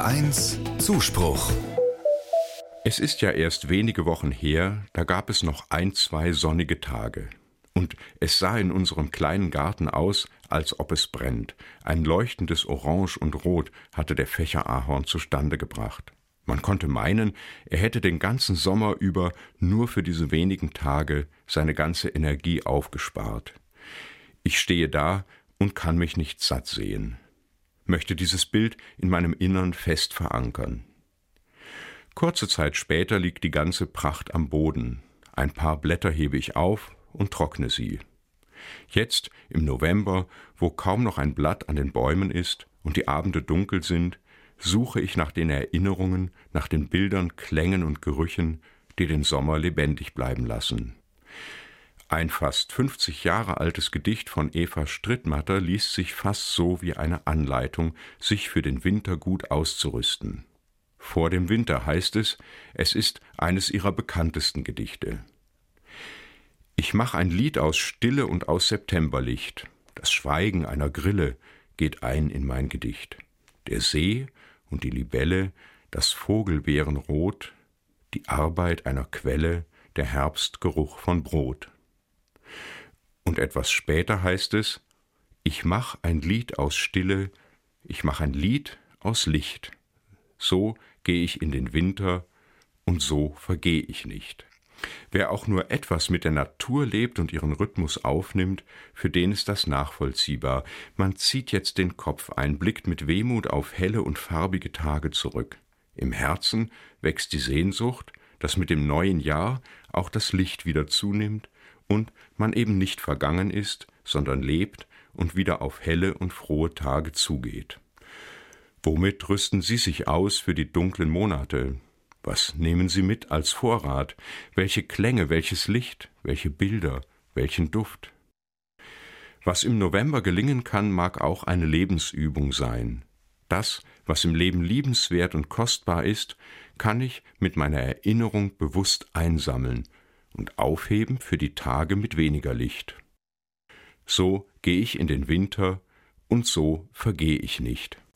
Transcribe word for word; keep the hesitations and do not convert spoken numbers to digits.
eins Zuspruch. Es ist ja erst wenige Wochen her, da gab es noch ein, zwei sonnige Tage. Und es sah in unserem kleinen Garten aus, als ob es brennt. Ein leuchtendes Orange und Rot hatte der Fächerahorn zustande gebracht. Man konnte meinen, er hätte den ganzen Sommer über nur für diese wenigen Tage seine ganze Energie aufgespart. Ich stehe da und kann mich nicht satt sehen, möchte dieses Bild in meinem Innern fest verankern. Kurze Zeit später liegt die ganze Pracht am Boden. Ein paar Blätter hebe ich auf und trockne sie. Jetzt, im November, wo kaum noch ein Blatt an den Bäumen ist und die Abende dunkel sind, suche ich nach den Erinnerungen, nach den Bildern, Klängen und Gerüchen, die den Sommer lebendig bleiben lassen. Ein fast fünfzig Jahre altes Gedicht von Eva Strittmatter liest sich fast so wie eine Anleitung, sich für den Winter gut auszurüsten. Vor dem Winter heißt es, es ist eines ihrer bekanntesten Gedichte. Ich mach ein Lied aus Stille und aus Septemberlicht. Das Schweigen einer Grille geht ein in mein Gedicht. Der See und die Libelle, das Vogelbeerenrot, die Arbeit einer Quelle, der Herbstgeruch von Brot. Und etwas später heißt es, ich mach ein Lied aus Stille, ich mach ein Lied aus Licht. So gehe ich in den Winter und so vergehe ich nicht. Wer auch nur etwas mit der Natur lebt und ihren Rhythmus aufnimmt, für den ist das nachvollziehbar. Man zieht jetzt den Kopf ein, blickt mit Wehmut auf helle und farbige Tage zurück. Im Herzen wächst die Sehnsucht, dass mit dem neuen Jahr auch das Licht wieder zunimmt und man eben nicht vergangen ist, sondern lebt und wieder auf helle und frohe Tage zugeht. Womit rüsten Sie sich aus für die dunklen Monate? Was nehmen Sie mit als Vorrat? Welche Klänge, welches Licht, welche Bilder, welchen Duft? Was im November gelingen kann, mag auch eine Lebensübung sein. Das, was im Leben liebenswert und kostbar ist, kann ich mit meiner Erinnerung bewusst einsammeln und aufheben für die Tage mit weniger Licht. So gehe ich in den Winter und so vergehe ich nicht.